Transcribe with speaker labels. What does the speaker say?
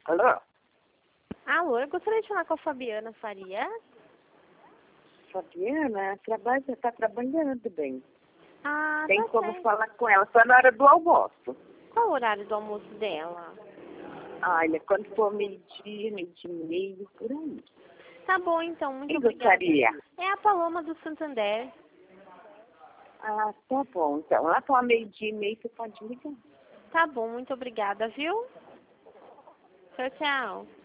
Speaker 1: Alô?
Speaker 2: Alô, eu gostaria de falar com a Fabiana Faria.
Speaker 1: Fabiana, está trabalhando bem.
Speaker 2: Ah,
Speaker 1: Tem
Speaker 2: tá
Speaker 1: como
Speaker 2: certo.
Speaker 1: falar com ela só na hora do almoço.
Speaker 2: Qual o horário do almoço dela?
Speaker 1: Olha, quando for meio-dia, meio-dia e meio, por aí.
Speaker 2: Tá bom, então, muito
Speaker 1: Quem
Speaker 2: obrigada.
Speaker 1: gostaria?
Speaker 2: É a Paloma do Santander.
Speaker 1: Ah, tá bom. Então, lá para meio-dia e meio você pode ligar.
Speaker 2: Tá bom, muito obrigada, viu? Tchau, tchau.